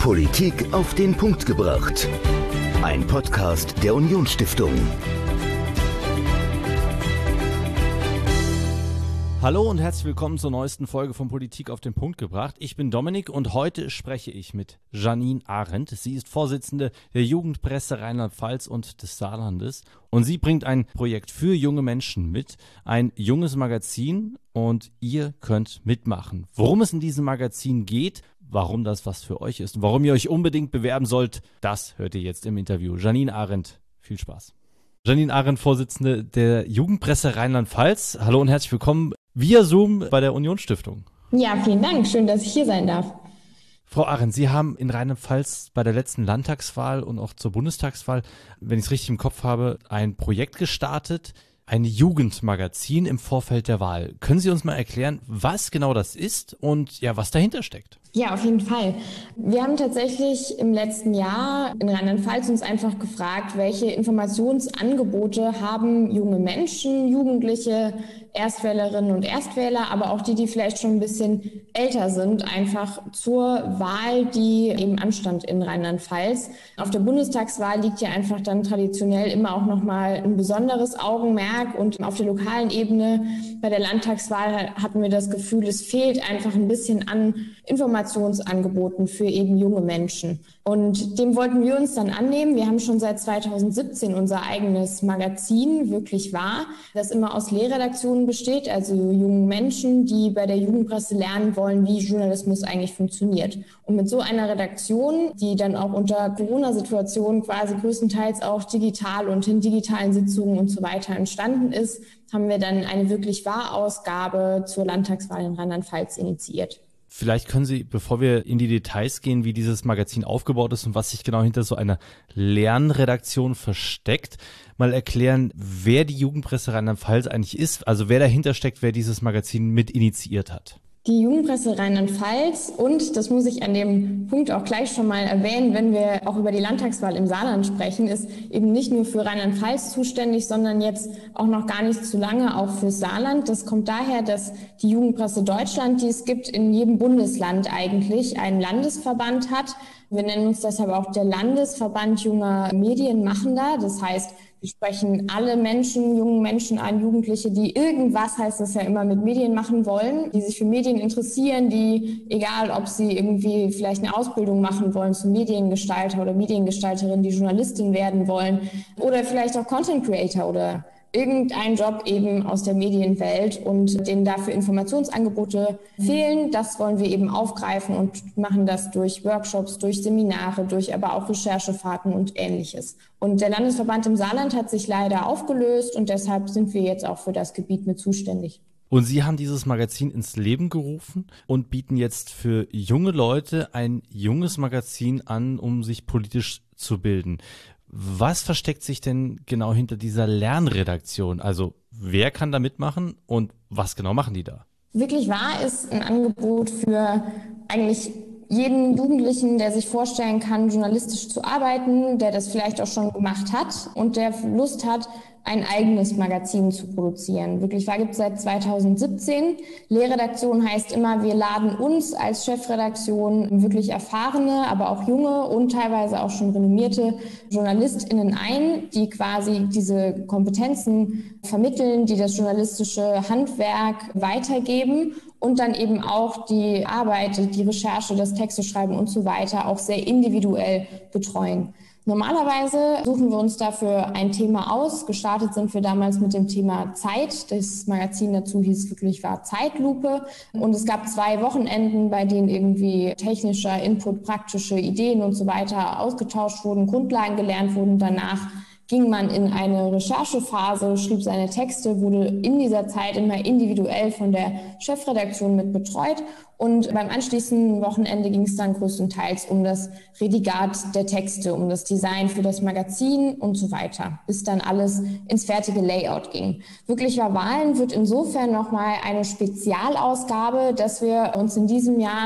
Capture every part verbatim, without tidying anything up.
Politik auf den Punkt gebracht. Ein Podcast der Unionsstiftung. Hallo und herzlich willkommen zur neuesten Folge von Politik auf den Punkt gebracht. Ich bin Dominik und heute spreche ich mit Janine Arendt. Sie ist Vorsitzende der Jugendpresse Rheinland-Pfalz und des Saarlandes und sie bringt ein Projekt für junge Menschen mit, ein junges Magazin, und ihr könnt mitmachen. Worum es in diesem Magazin geht, warum das was für euch ist und warum ihr euch unbedingt bewerben sollt, das hört ihr jetzt im Interview. Janine Arendt, viel Spaß. Janine Arendt, Vorsitzende der Jugendpresse Rheinland-Pfalz. Hallo und herzlich willkommen via Zoom bei der Unionsstiftung. Ja, vielen Dank. Schön, dass ich hier sein darf. Frau Arendt, Sie haben in Rheinland-Pfalz bei der letzten Landtagswahl und auch zur Bundestagswahl, wenn ich es richtig im Kopf habe, ein Projekt gestartet, ein Jugendmagazin im Vorfeld der Wahl. Können Sie uns mal erklären, was genau das ist und ja, was dahinter steckt? Ja, auf jeden Fall. Wir haben tatsächlich im letzten Jahr in Rheinland-Pfalz uns einfach gefragt, welche Informationsangebote haben junge Menschen, Jugendliche, Erstwählerinnen und Erstwähler, aber auch die, die vielleicht schon ein bisschen älter sind, einfach zur Wahl, die eben anstand in Rheinland-Pfalz. Auf der Bundestagswahl liegt ja einfach dann traditionell immer auch nochmal ein besonderes Augenmerk, und auf der lokalen Ebene bei der Landtagswahl hatten wir das Gefühl, es fehlt einfach ein bisschen an Informationsangeboten für eben junge Menschen. Und dem wollten wir uns dann annehmen. Wir haben schon seit zweitausendsiebzehn unser eigenes Magazin, Wirklich wahr, das immer aus Lehrredaktionen besteht, also jungen Menschen, die bei der Jugendpresse lernen wollen, wie Journalismus eigentlich funktioniert. Und mit so einer Redaktion, die dann auch unter Corona-Situationen quasi größtenteils auch digital und in digitalen Sitzungen und so weiter entstanden ist, haben wir dann eine Wirklich wahr Ausgabe zur Landtagswahl in Rheinland-Pfalz initiiert. Vielleicht können Sie, bevor wir in die Details gehen, wie dieses Magazin aufgebaut ist und was sich genau hinter so einer Lernredaktion versteckt, mal erklären, wer die Jugendpresse Rheinland-Pfalz eigentlich ist, also wer dahinter steckt, wer dieses Magazin mit initiiert hat. Die Jugendpresse Rheinland-Pfalz, und das muss ich an dem Punkt auch gleich schon mal erwähnen, wenn wir auch über die Landtagswahl im Saarland sprechen, ist eben nicht nur für Rheinland-Pfalz zuständig, sondern jetzt auch noch gar nicht zu lange auch für Saarland. Das kommt daher, dass die Jugendpresse Deutschland, die es gibt, in jedem Bundesland eigentlich einen Landesverband hat. Wir nennen uns deshalb auch der Landesverband junger Medienmachender. Das heißt, wir sprechen alle Menschen, jungen Menschen an, Jugendliche, die irgendwas, heißt das ja immer, mit Medien machen wollen, die sich für Medien interessieren, die, egal ob sie irgendwie vielleicht eine Ausbildung machen wollen zum Mediengestalter oder Mediengestalterin, die Journalistin werden wollen oder vielleicht auch Content Creator oder irgendein Job eben aus der Medienwelt und denen dafür Informationsangebote fehlen. Das wollen wir eben aufgreifen und machen das durch Workshops, durch Seminare, durch aber auch Recherchefahrten und Ähnliches. Und der Landesverband im Saarland hat sich leider aufgelöst und deshalb sind wir jetzt auch für das Gebiet mit zuständig. Und Sie haben dieses Magazin ins Leben gerufen und bieten jetzt für junge Leute ein junges Magazin an, um sich politisch zu bilden. Was versteckt sich denn genau hinter dieser Lernredaktion? Also wer kann da mitmachen und was genau machen die da? Wirklich wahr ist ein Angebot für eigentlich jeden Jugendlichen, der sich vorstellen kann, journalistisch zu arbeiten, der das vielleicht auch schon gemacht hat und der Lust hat, ein eigenes Magazin zu produzieren. Wirklich wahr gibt es seit zweitausendsiebzehn. Lehrredaktion heißt immer, wir laden uns als Chefredaktion wirklich erfahrene, aber auch junge und teilweise auch schon renommierte JournalistInnen ein, die quasi diese Kompetenzen vermitteln, die das journalistische Handwerk weitergeben und dann eben auch die Arbeit, die Recherche, das Texteschreiben und so weiter auch sehr individuell betreuen. Normalerweise suchen wir uns dafür ein Thema aus. Gestartet sind wir damals mit dem Thema Zeit. Das Magazin dazu hieß Wirklich wahr Zeitlupe. Und es gab zwei Wochenenden, bei denen irgendwie technischer Input, praktische Ideen und so weiter ausgetauscht wurden, Grundlagen gelernt wurden. Danach ging man in eine Recherchephase, schrieb seine Texte, wurde in dieser Zeit immer individuell von der Chefredaktion mit betreut. Und beim anschließenden Wochenende ging es dann größtenteils um das Redigat der Texte, um das Design für das Magazin und so weiter, bis dann alles ins fertige Layout ging. Wirklich wahr Wahlen wird insofern nochmal eine Spezialausgabe, dass wir uns in diesem Jahr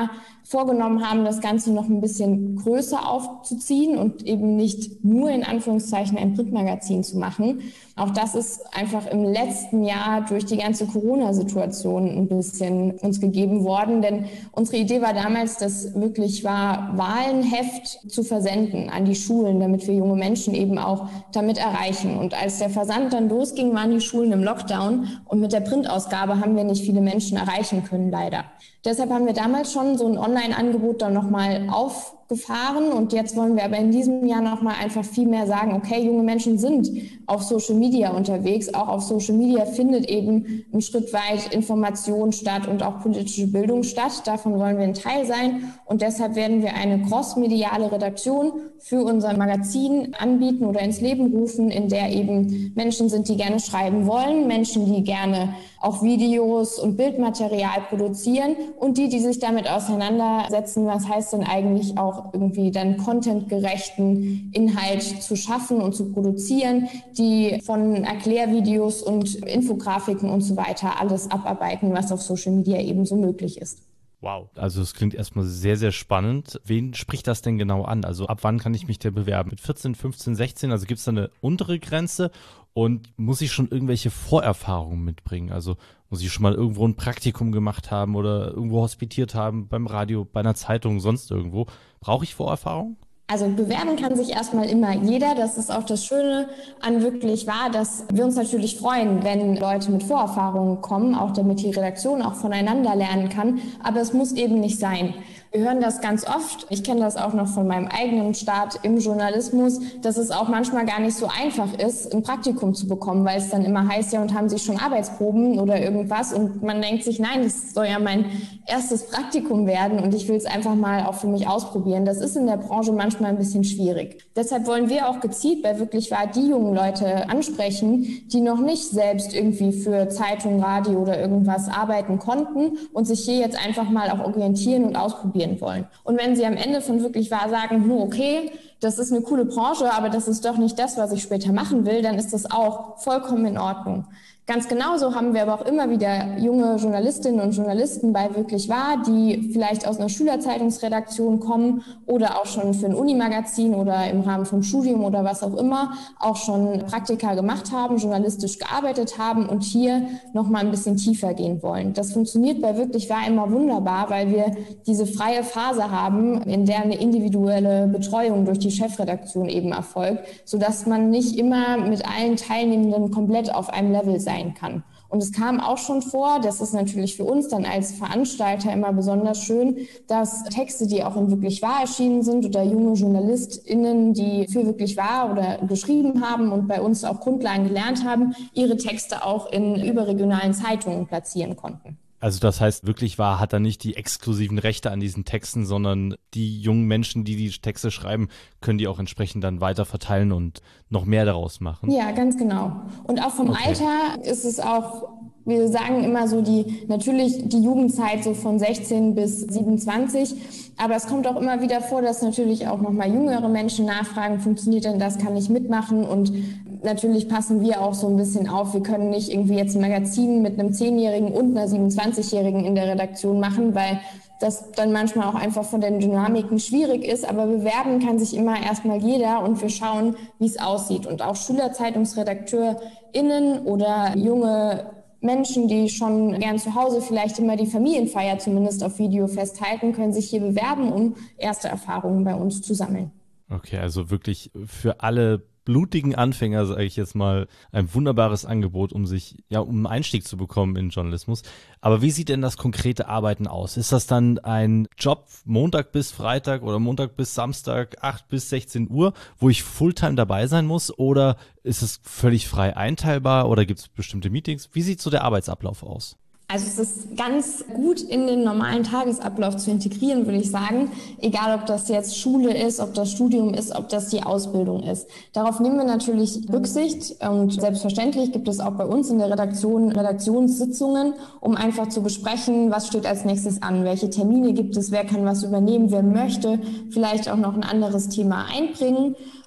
vorgenommen haben, das Ganze noch ein bisschen größer aufzuziehen und eben nicht nur in Anführungszeichen ein Printmagazin zu machen. Auch das ist einfach im letzten Jahr durch die ganze Corona-Situation ein bisschen uns gegeben worden, denn unsere Idee war damals, das wirklich war, Wahlenheft zu versenden an die Schulen, damit wir junge Menschen eben auch damit erreichen. Und als der Versand dann losging, waren die Schulen im Lockdown und mit der Printausgabe haben wir nicht viele Menschen erreichen können, leider. Deshalb haben wir damals schon so ein Online-Angebot dann nochmal aufgefahren und jetzt wollen wir aber in diesem Jahr nochmal einfach viel mehr sagen, okay, junge Menschen sind auf Social Media unterwegs, auch auf Social Media findet eben ein Schritt weit Information statt und auch politische Bildung statt, davon wollen wir ein Teil sein und deshalb werden wir eine crossmediale Redaktion für unser Magazin anbieten oder ins Leben rufen, in der eben Menschen sind, die gerne schreiben wollen, Menschen, die gerne auch Videos und Bildmaterial produzieren und die, die sich damit auseinandersetzen, was heißt denn eigentlich auch irgendwie dann contentgerechten Inhalt zu schaffen und zu produzieren, die von Erklärvideos und Infografiken und so weiter alles abarbeiten, was auf Social Media eben so möglich ist. Wow, also es klingt erstmal sehr, sehr spannend. Wen spricht das denn genau an? Also ab wann kann ich mich denn bewerben? Mit vierzehn, fünfzehn, sechzehn? Also gibt es da eine untere Grenze? Und muss ich schon irgendwelche Vorerfahrungen mitbringen? Also muss ich schon mal irgendwo ein Praktikum gemacht haben oder irgendwo hospitiert haben, beim Radio, bei einer Zeitung, sonst irgendwo? Brauche ich Vorerfahrung? Also bewerben kann sich erstmal immer jeder. Das ist auch das Schöne an wirklich wahr, dass wir uns natürlich freuen, wenn Leute mit Vorerfahrungen kommen, auch damit die Redaktion auch voneinander lernen kann. Aber es muss eben nicht sein. Wir hören das ganz oft. Ich kenne das auch noch von meinem eigenen Start im Journalismus, dass es auch manchmal gar nicht so einfach ist, ein Praktikum zu bekommen, weil es dann immer heißt, ja, und haben Sie schon Arbeitsproben oder irgendwas? Und man denkt sich, nein, das soll ja mein erstes Praktikum werden und ich will es einfach mal auch für mich ausprobieren. Das ist in der Branche manchmal ein bisschen schwierig. Deshalb wollen wir auch gezielt bei wirklich wahr die jungen Leute ansprechen, die noch nicht selbst irgendwie für Zeitung, Radio oder irgendwas arbeiten konnten und sich hier jetzt einfach mal auch orientieren und ausprobieren wollen. Und wenn sie am Ende von wirklich wahr sagen, hm, okay, das ist eine coole Branche, aber das ist doch nicht das, was ich später machen will, dann ist das auch vollkommen in Ordnung. Ganz genauso haben wir aber auch immer wieder junge Journalistinnen und Journalisten bei wirklich wahr, die vielleicht aus einer Schülerzeitungsredaktion kommen oder auch schon für ein Unimagazin oder im Rahmen vom Studium oder was auch immer auch schon Praktika gemacht haben, journalistisch gearbeitet haben und hier nochmal ein bisschen tiefer gehen wollen. Das funktioniert bei wirklich wahr immer wunderbar, weil wir diese freie Phase haben, in der eine individuelle Betreuung durch die Chefredaktion eben erfolgt, sodass man nicht immer mit allen Teilnehmenden komplett auf einem Level sein kann. Und es kam auch schon vor, das ist natürlich für uns dann als Veranstalter immer besonders schön, dass Texte, die auch in wirklich wahr erschienen sind oder junge JournalistInnen, die für wirklich wahr oder geschrieben haben und bei uns auch Grundlagen gelernt haben, ihre Texte auch in überregionalen Zeitungen platzieren konnten. Also das heißt, wirklich wahr hat er nicht die exklusiven Rechte an diesen Texten, sondern die jungen Menschen, die die Texte schreiben, können die auch entsprechend dann weiter verteilen und noch mehr daraus machen. Ja, ganz genau. Und auch vom okay. Alter ist es auch, wir sagen immer so, die natürlich die Jugendzeit so von sechzehn bis siebenundzwanzig, aber es kommt auch immer wieder vor, dass natürlich auch nochmal jüngere Menschen nachfragen, funktioniert denn das, kann ich mitmachen? Und natürlich passen wir auch so ein bisschen auf. Wir können nicht irgendwie jetzt ein Magazin mit einem zehnjährigen und einer siebenundzwanzigjährigen in der Redaktion machen, weil das dann manchmal auch einfach von den Dynamiken schwierig ist. Aber bewerben kann sich immer erstmal jeder und wir schauen, wie es aussieht. Und auch SchülerzeitungsredakteurInnen oder junge Menschen, die schon gern zu Hause vielleicht immer die Familienfeier zumindest auf Video festhalten, können sich hier bewerben, um erste Erfahrungen bei uns zu sammeln. Okay, also wirklich für alle blutigen Anfänger, sage ich jetzt mal, ein wunderbares Angebot, um sich, ja, um einen Einstieg zu bekommen in Journalismus. Aber wie sieht denn das konkrete Arbeiten aus? Ist das dann ein Job Montag bis Freitag oder Montag bis Samstag, acht bis sechzehn Uhr, wo ich Fulltime dabei sein muss? Oder ist es völlig frei einteilbar oder gibt es bestimmte Meetings? Wie sieht so der Arbeitsablauf aus? Also es ist ganz gut in den normalen Tagesablauf zu integrieren, würde ich sagen. Egal, ob das jetzt Schule ist, ob das Studium ist, ob das die Ausbildung ist. Darauf nehmen wir natürlich Rücksicht und selbstverständlich gibt es auch bei uns in der Redaktion Redaktionssitzungen, um einfach zu besprechen, was steht als nächstes an, welche Termine gibt es, wer kann was übernehmen, wer möchte vielleicht auch noch ein anderes Thema einbringen.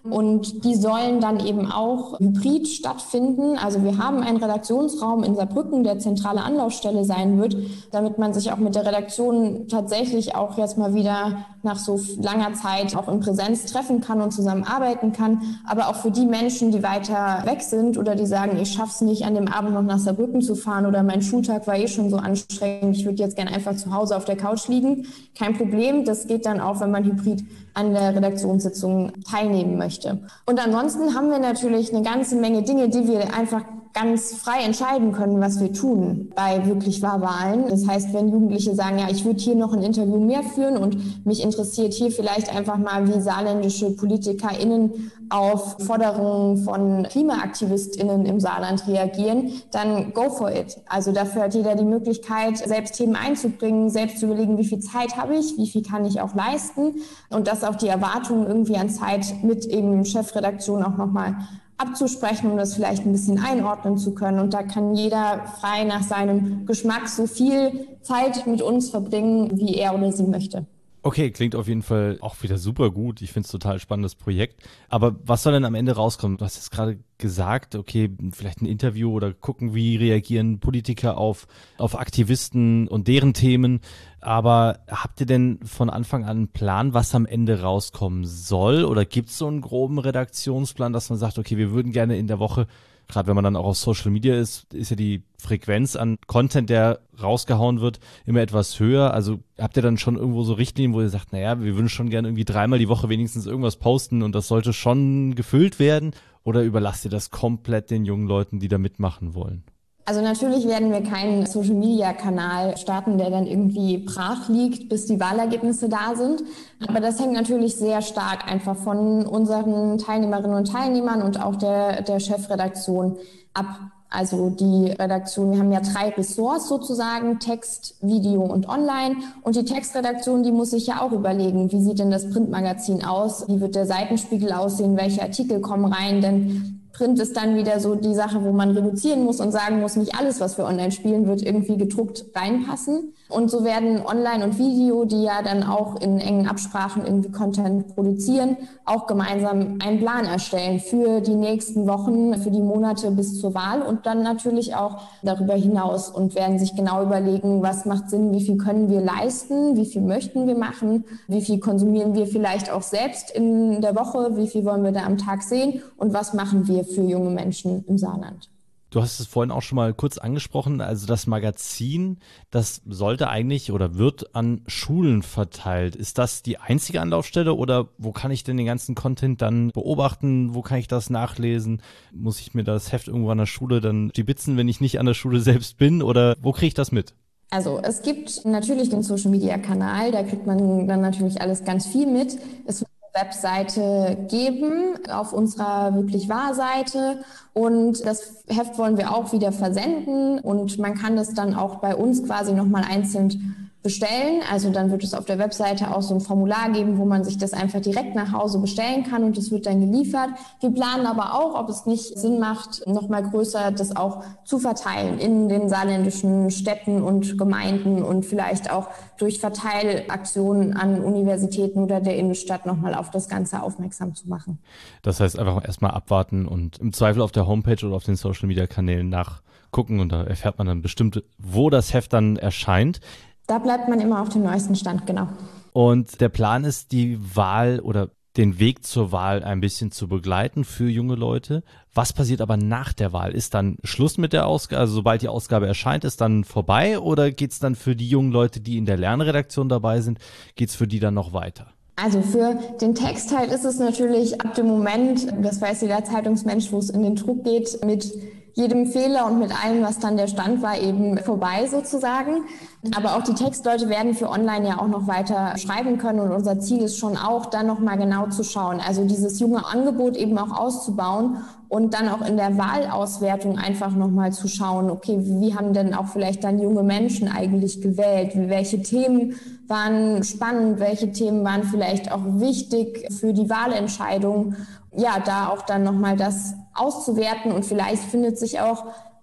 und die sollen dann eben auch hybrid stattfinden. Also wir haben einen Redaktionsraum in Saarbrücken, der zentrale Anlaufstelle sein wird, damit man sich auch mit der Redaktion tatsächlich auch jetzt mal wieder nach so langer Zeit auch in Präsenz treffen kann und zusammenarbeiten kann. Aber auch für die Menschen, die weiter weg sind oder die sagen, ich schaff's nicht, an dem Abend noch nach Saarbrücken zu fahren oder mein Schultag war eh schon so anstrengend, ich würde jetzt gerne einfach zu Hause auf der Couch liegen. Kein Problem, das geht dann auch, wenn man hybrid an der Redaktionssitzung teilnehmen möchte. Und ansonsten haben wir natürlich eine ganze Menge Dinge, die wir einfach ganz frei entscheiden können, was wir tun bei wirklich Wahlwahlen. Das heißt, wenn Jugendliche sagen, ja, ich würde hier noch ein Interview mehr führen und mich interessiert hier vielleicht einfach mal, wie saarländische PolitikerInnen auf Forderungen von KlimaaktivistInnen im Saarland reagieren, dann go for it. Also dafür hat jeder die Möglichkeit, selbst Themen einzubringen, selbst zu überlegen, wie viel Zeit habe ich, wie viel kann ich auch leisten und das auch die Erwartungen irgendwie an Zeit mit eben Chefredaktion auch nochmal abzusprechen, um das vielleicht ein bisschen einordnen zu können. Und da kann jeder frei nach seinem Geschmack so viel Zeit mit uns verbringen, wie er oder sie möchte. Okay, klingt auf jeden Fall auch wieder super gut. Ich finde es total spannendes Projekt. Aber was soll denn am Ende rauskommen? Du hast jetzt gerade gesagt, okay, vielleicht ein Interview oder gucken, wie reagieren Politiker auf, auf Aktivisten und deren Themen. Aber habt ihr denn von Anfang an einen Plan, was am Ende rauskommen soll? Oder gibt es so einen groben Redaktionsplan, dass man sagt, okay, wir würden gerne in der Woche, gerade wenn man dann auch auf Social Media ist, ist ja die Frequenz an Content, der rausgehauen wird, immer etwas höher. Also habt ihr dann schon irgendwo so Richtlinien, wo ihr sagt, naja, wir würden schon gerne irgendwie dreimal die Woche wenigstens irgendwas posten und das sollte schon gefüllt werden? Oder überlasst ihr das komplett den jungen Leuten, die da mitmachen wollen? Also natürlich werden wir keinen Social-Media-Kanal starten, der dann irgendwie brach liegt, bis die Wahlergebnisse da sind. Aber das hängt natürlich sehr stark einfach von unseren Teilnehmerinnen und Teilnehmern und auch der, der Chefredaktion ab. Also die Redaktion, wir haben ja drei Ressorts sozusagen, Text, Video und Online. Und die Textredaktion, die muss sich ja auch überlegen, wie sieht denn das Printmagazin aus? Wie wird der Seitenspiegel aussehen? Welche Artikel kommen rein? Denn Print ist dann wieder so die Sache, wo man reduzieren muss und sagen muss, nicht alles, was wir online spielen, wird irgendwie gedruckt reinpassen. Und so werden Online und Video, die ja dann auch in engen Absprachen irgendwie Content produzieren, auch gemeinsam einen Plan erstellen für die nächsten Wochen, für die Monate bis zur Wahl und dann natürlich auch darüber hinaus und werden sich genau überlegen, was macht Sinn, wie viel können wir leisten, wie viel möchten wir machen, wie viel konsumieren wir vielleicht auch selbst in der Woche, wie viel wollen wir da am Tag sehen und was machen wir für junge Menschen im Saarland. Du hast es vorhin auch schon mal kurz angesprochen, also das Magazin, das sollte eigentlich oder wird an Schulen verteilt. Ist das die einzige Anlaufstelle oder wo kann ich denn den ganzen Content dann beobachten? Wo kann ich das nachlesen? Muss ich mir das Heft irgendwo an der Schule dann stibitzen, wenn ich nicht an der Schule selbst bin oder wo kriege ich das mit? Also es gibt natürlich den Social-Media-Kanal, da kriegt man dann natürlich alles ganz viel mit. Es wird Webseite geben, auf unserer wirklich Wahr-Seite und das Heft wollen wir auch wieder versenden und man kann das dann auch bei uns quasi nochmal einzeln bestellen. Also dann wird es auf der Webseite auch so ein Formular geben, wo man sich das einfach direkt nach Hause bestellen kann und das wird dann geliefert. Wir planen aber auch, ob es nicht Sinn macht, nochmal größer das auch zu verteilen in den saarländischen Städten und Gemeinden und vielleicht auch durch Verteilaktionen an Universitäten oder der Innenstadt nochmal auf das Ganze aufmerksam zu machen. Das heißt einfach erstmal abwarten und im Zweifel auf der Homepage oder auf den Social-Media-Kanälen nachgucken und da erfährt man dann bestimmt, wo das Heft dann erscheint. Da bleibt man immer auf dem neuesten Stand, genau. Und der Plan ist, die Wahl oder den Weg zur Wahl ein bisschen zu begleiten für junge Leute. Was passiert aber nach der Wahl? Ist dann Schluss mit der Ausgabe? Also sobald die Ausgabe erscheint, ist dann vorbei? Oder geht es dann für die jungen Leute, die in der Lernredaktion dabei sind, geht es für die dann noch weiter? Also für den Textteil ist es natürlich ab dem Moment, das weiß jeder Zeitungsmensch, wo es in den Druck geht, mit jedem Fehler und mit allem, was dann der Stand war, eben vorbei sozusagen. Aber auch die Textleute werden für online ja auch noch weiter schreiben können und unser Ziel ist schon auch, dann nochmal genau zu schauen, also dieses junge Angebot eben auch auszubauen und dann auch in der Wahlauswertung einfach nochmal zu schauen, okay, wie haben denn auch vielleicht dann junge Menschen eigentlich gewählt, welche Themen waren spannend, welche Themen waren vielleicht auch wichtig für die Wahlentscheidung, ja, da auch dann nochmal das auszuwerten und vielleicht findet sich auch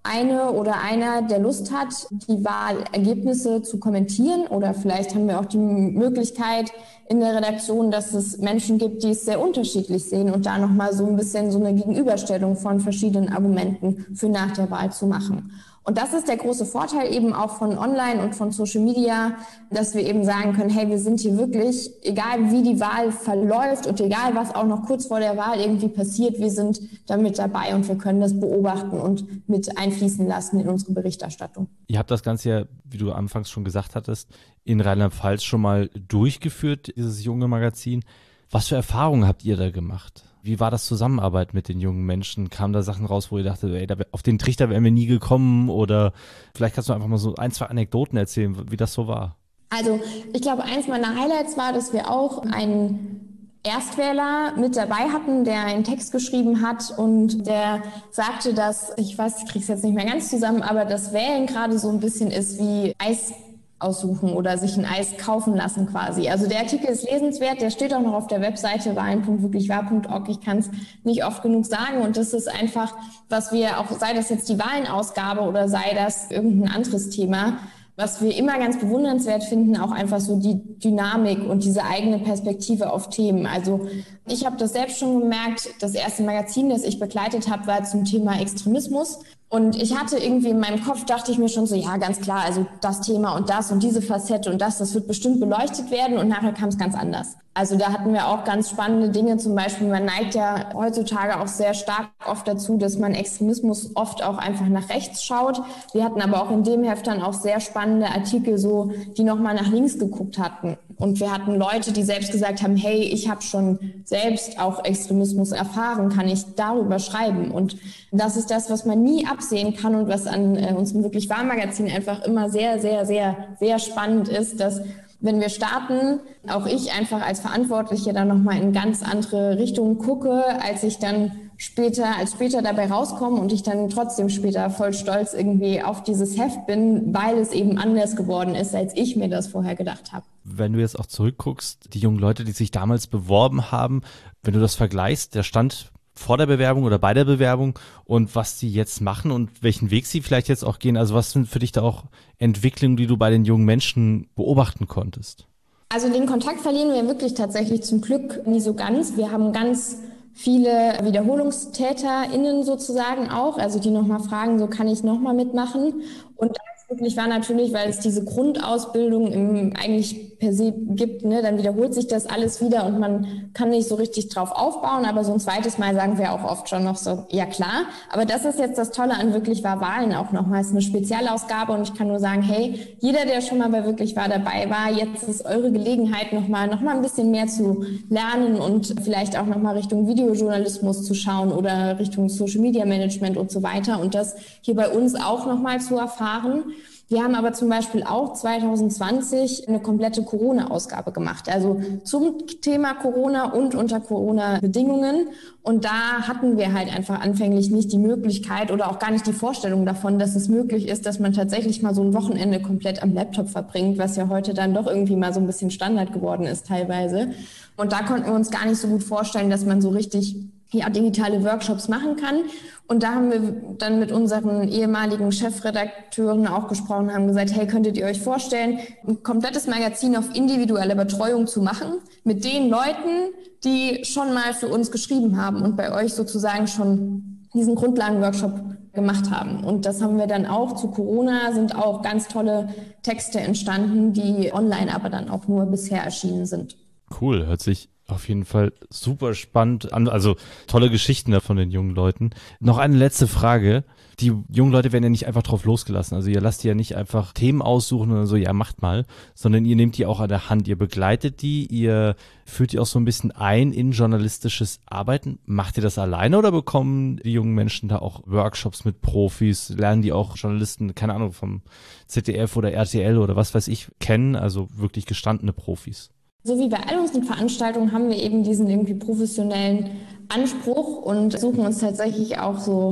eine oder einer, der Lust hat, die Wahlergebnisse zu kommentieren, oder vielleicht haben wir auch die Möglichkeit in der Redaktion, dass es Menschen gibt, die es sehr unterschiedlich sehen und da nochmal so ein bisschen so eine Gegenüberstellung von verschiedenen Argumenten für nach der Wahl zu machen. Und das ist der große Vorteil eben auch von Online und von Social Media, dass wir eben sagen können, hey, wir sind hier wirklich, egal wie die Wahl verläuft und egal was auch noch kurz vor der Wahl irgendwie passiert, wir sind da mit dabei und wir können das beobachten und mit einfließen lassen in unsere Berichterstattung. Ihr habt das Ganze ja, wie du anfangs schon gesagt hattest, in Rheinland-Pfalz schon mal durchgeführt, dieses junge Magazin. Was für Erfahrungen habt ihr da gemacht? Wie war das Zusammenarbeit mit den jungen Menschen? Kamen da Sachen raus, wo ihr dachtet, ey, da, auf den Trichter wären wir nie gekommen? Oder vielleicht kannst du einfach mal so ein, zwei Anekdoten erzählen, wie das so war. Also ich glaube, eins meiner Highlights war, dass wir auch einen Erstwähler mit dabei hatten, der einen Text geschrieben hat und der sagte, dass, ich weiß, ich krieg's jetzt nicht mehr ganz zusammen, aber das Wählen gerade so ein bisschen ist wie Eis aussuchen oder sich ein Eis kaufen lassen quasi. Also der Artikel ist lesenswert, der steht auch noch auf der Webseite wahlen punkt wirklich wahr punkt org. Ich kann es nicht oft genug sagen und das ist einfach, was wir auch, sei das jetzt die Wahlenausgabe oder sei das irgendein anderes Thema, was wir immer ganz bewundernswert finden, auch einfach so die Dynamik und diese eigene Perspektive auf Themen. Also ich habe das selbst schon gemerkt, das erste Magazin, das ich begleitet habe, war zum Thema Extremismus. Und ich hatte irgendwie in meinem Kopf, dachte ich mir schon so, ja, ganz klar, also das Thema und das und diese Facette und das, das wird bestimmt beleuchtet werden und nachher kam es ganz anders. Also da hatten wir auch ganz spannende Dinge, zum Beispiel, man neigt ja heutzutage auch sehr stark oft dazu, dass man Extremismus oft auch einfach nach rechts schaut. Wir hatten aber auch in dem Heft dann auch sehr spannende Artikel, so die nochmal nach links geguckt hatten. Und wir hatten Leute, die selbst gesagt haben, hey, ich habe schon selbst auch Extremismus erfahren, kann ich darüber schreiben? Und das ist das, was man nie absehen kann und was an äh, unserem wirklich Wahr-Magazin einfach immer sehr, sehr, sehr, sehr spannend ist, dass wenn wir starten, auch ich einfach als Verantwortliche dann nochmal in ganz andere Richtungen gucke, als ich dann später, als später dabei rauskomme und ich dann trotzdem später voll stolz irgendwie auf dieses Heft bin, weil es eben anders geworden ist, als ich mir das vorher gedacht habe. Wenn du jetzt auch zurückguckst, die jungen Leute, die sich damals beworben haben, wenn du das vergleichst, der Stand vor der Bewerbung oder bei der Bewerbung und was sie jetzt machen und welchen Weg sie vielleicht jetzt auch gehen, also was sind für dich da auch Entwicklungen, die du bei den jungen Menschen beobachten konntest? Also den Kontakt verlieren wir wirklich tatsächlich zum Glück nie so ganz. Wir haben ganz viele WiederholungstäterInnen sozusagen auch, also die nochmal fragen, so kann ich nochmal mitmachen. Und das wirklich war natürlich, weil es diese Grundausbildung im eigentlich per se gibt, ne, dann wiederholt sich das alles wieder und man kann nicht so richtig drauf aufbauen, aber so ein zweites Mal sagen wir auch oft schon noch so, ja klar, aber das ist jetzt das Tolle an wirklich wahr Wahlen auch nochmals eine Spezialausgabe und ich kann nur sagen, hey, jeder, der schon mal bei wirklich wahr dabei war, jetzt ist eure Gelegenheit nochmal noch mal ein bisschen mehr zu lernen und vielleicht auch nochmal Richtung Videojournalismus zu schauen oder Richtung Social Media Management und so weiter und das hier bei uns auch nochmal zu erfahren. Wir haben aber zum Beispiel auch zwanzig zwanzig eine komplette Corona-Ausgabe gemacht, also zum Thema Corona und unter Corona-Bedingungen. Und da hatten wir halt einfach anfänglich nicht die Möglichkeit oder auch gar nicht die Vorstellung davon, dass es möglich ist, dass man tatsächlich mal so ein Wochenende komplett am Laptop verbringt, was ja heute dann doch irgendwie mal so ein bisschen Standard geworden ist teilweise. Und da konnten wir uns gar nicht so gut vorstellen, dass man so richtig ja, digitale Workshops machen kann. Und da haben wir dann mit unseren ehemaligen Chefredakteuren auch gesprochen, haben gesagt, hey, könntet ihr euch vorstellen, ein komplettes Magazin auf individuelle Betreuung zu machen mit den Leuten, die schon mal für uns geschrieben haben und bei euch sozusagen schon diesen Grundlagenworkshop gemacht haben. Und das haben wir dann auch zu Corona, sind auch ganz tolle Texte entstanden, die online aber dann auch nur bisher erschienen sind. Cool, hört sich auf jeden Fall super spannend an, also tolle Geschichten da von den jungen Leuten. Noch eine letzte Frage. Die jungen Leute werden ja nicht einfach drauf losgelassen. Also ihr lasst die ja nicht einfach Themen aussuchen und so, ja, macht mal, sondern ihr nehmt die auch an der Hand. Ihr begleitet die, ihr führt die auch so ein bisschen ein in journalistisches Arbeiten. Macht ihr das alleine oder bekommen die jungen Menschen da auch Workshops mit Profis? Lernen die auch Journalisten, keine Ahnung, vom Z D F oder R T L oder was weiß ich, kennen? Also wirklich gestandene Profis. So wie bei all unseren Veranstaltungen haben wir eben diesen irgendwie professionellen Anspruch und suchen uns tatsächlich auch so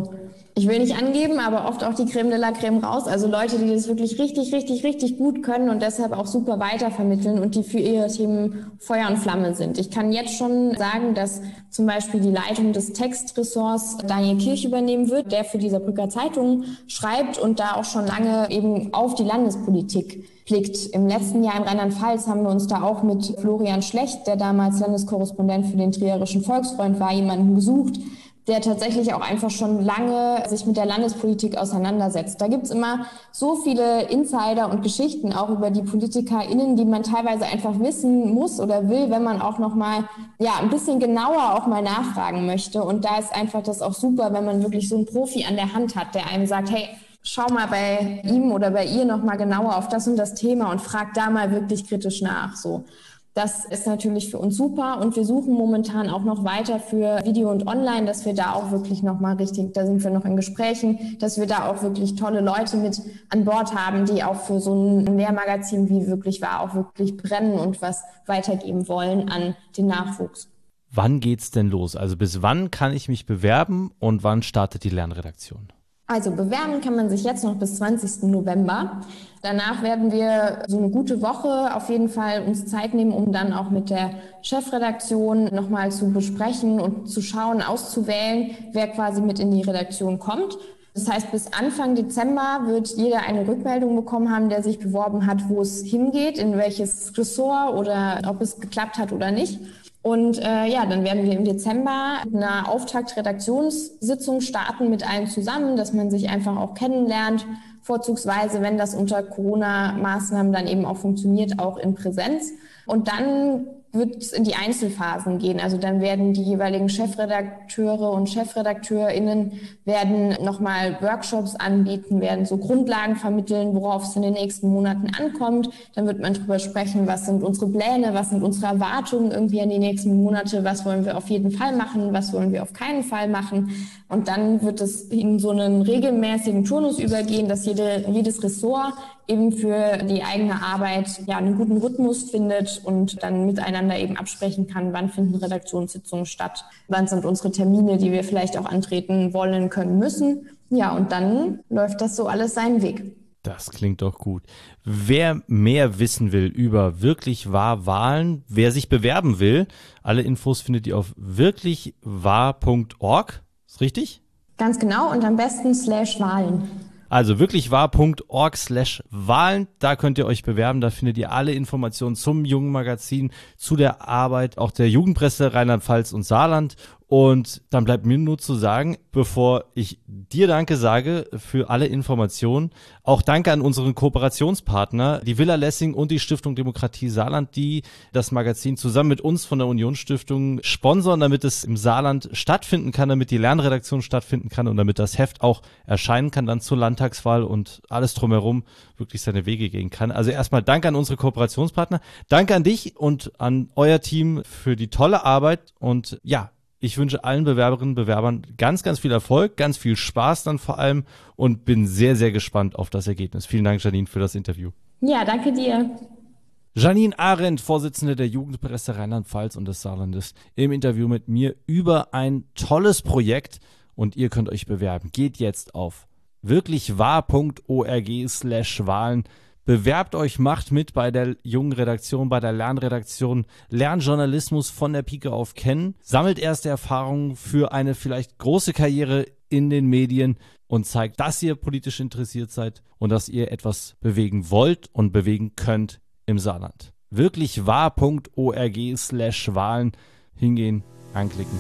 ich will nicht angeben, aber oft auch die Creme de la Creme raus. Also Leute, die das wirklich richtig, richtig, richtig gut können und deshalb auch super weitervermitteln und die für ihre Themen Feuer und Flamme sind. Ich kann jetzt schon sagen, dass zum Beispiel die Leitung des Textressorts Daniel Kirch übernehmen wird, der für die Saarbrücker Zeitung schreibt und da auch schon lange eben auf die Landespolitik blickt. Im letzten Jahr in Rheinland-Pfalz haben wir uns da auch mit Florian Schlecht, der damals Landeskorrespondent für den Trierischen Volksfreund war, jemanden gesucht, der tatsächlich auch einfach schon lange sich mit der Landespolitik auseinandersetzt. Da gibt's immer so viele Insider und Geschichten auch über die PolitikerInnen, die man teilweise einfach wissen muss oder will, wenn man auch nochmal ja, ein bisschen genauer auch mal nachfragen möchte. Und da ist einfach das auch super, wenn man wirklich so einen Profi an der Hand hat, der einem sagt, hey, schau mal bei ihm oder bei ihr nochmal genauer auf das und das Thema und frag da mal wirklich kritisch nach, so. Das ist natürlich für uns super und wir suchen momentan auch noch weiter für Video und Online, dass wir da auch wirklich nochmal richtig, da sind wir noch in Gesprächen, dass wir da auch wirklich tolle Leute mit an Bord haben, die auch für so ein Lehrmagazin wie wirklich war, auch wirklich brennen und was weitergeben wollen an den Nachwuchs. Wann geht's denn los? Also bis wann kann ich mich bewerben und wann startet die Lernredaktion? Also bewerben kann man sich jetzt noch bis zwanzigsten November. Danach werden wir so eine gute Woche auf jeden Fall uns Zeit nehmen, um dann auch mit der Chefredaktion nochmal zu besprechen und zu schauen, auszuwählen, wer quasi mit in die Redaktion kommt. Das heißt, bis Anfang Dezember wird jeder eine Rückmeldung bekommen haben, der sich beworben hat, wo es hingeht, in welches Ressort oder ob es geklappt hat oder nicht. Und äh, ja, dann werden wir im Dezember eine Auftakt-Redaktionssitzung starten mit allen zusammen, dass man sich einfach auch kennenlernt, vorzugsweise, wenn das unter Corona-Maßnahmen dann eben auch funktioniert, auch in Präsenz. Und dann wird es in die Einzelphasen gehen. Also dann werden die jeweiligen Chefredakteure und ChefredakteurInnen werden nochmal Workshops anbieten, werden so Grundlagen vermitteln, worauf es in den nächsten Monaten ankommt. Dann wird man drüber sprechen, was sind unsere Pläne, was sind unsere Erwartungen irgendwie an die nächsten Monate, was wollen wir auf jeden Fall machen, was wollen wir auf keinen Fall machen. Und dann wird es in so einen regelmäßigen Turnus übergehen, dass jede, jedes Ressort eben für die eigene Arbeit ja einen guten Rhythmus findet und dann miteinander eben absprechen kann, wann finden Redaktionssitzungen statt, wann sind unsere Termine, die wir vielleicht auch antreten wollen, können, müssen. Ja, und dann läuft das so alles seinen Weg. Das klingt doch gut. Wer mehr wissen will über wirklich wahr Wahlen, wer sich bewerben will, alle Infos findet ihr auf wirklich wahr punkt org. Ist richtig? Ganz genau und am besten slash Wahlen. Also wirklich wahr punkt org slash Wahlen, da könnt ihr euch bewerben, da findet ihr alle Informationen zum Jungen Magazin, zu der Arbeit auch der Jugendpresse Rheinland-Pfalz und Saarland. Und dann bleibt mir nur zu sagen, bevor ich dir Danke sage für alle Informationen, auch Danke an unseren Kooperationspartner, die Villa Lessing und die Stiftung Demokratie Saarland, die das Magazin zusammen mit uns von der Unionsstiftung sponsern, damit es im Saarland stattfinden kann, damit die Lernredaktion stattfinden kann und damit das Heft auch erscheinen kann dann zur Landtagswahl und alles drumherum wirklich seine Wege gehen kann. Also erstmal Danke an unsere Kooperationspartner, Danke an dich und an euer Team für die tolle Arbeit und ja, ich wünsche allen Bewerberinnen und Bewerbern ganz, ganz viel Erfolg, ganz viel Spaß dann vor allem und bin sehr, sehr gespannt auf das Ergebnis. Vielen Dank, Janine, für das Interview. Ja, danke dir. Janine Arendt, Vorsitzende der Jugendpresse Rheinland-Pfalz und des Saarlandes, im Interview mit mir über ein tolles Projekt und ihr könnt euch bewerben. Geht jetzt auf wirklich wahr punkt org slash Wahlen. Bewerbt euch, macht mit bei der jungen Redaktion, bei der Lernredaktion, lernt Journalismus von der Pike auf kennen, sammelt erste Erfahrungen für eine vielleicht große Karriere in den Medien und zeigt, dass ihr politisch interessiert seid und dass ihr etwas bewegen wollt und bewegen könnt im Saarland. Wirklich wahr punkt org slash Wahlen hingehen, anklicken,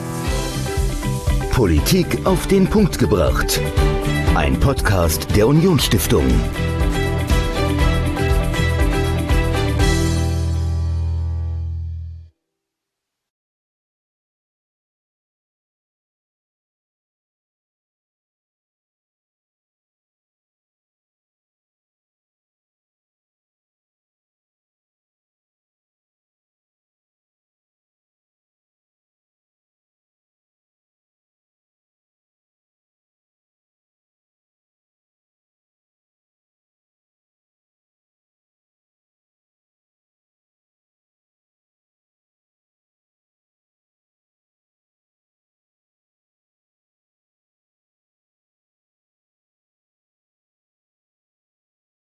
bewerben. Politik auf den Punkt gebracht. Ein Podcast der Unionsstiftung.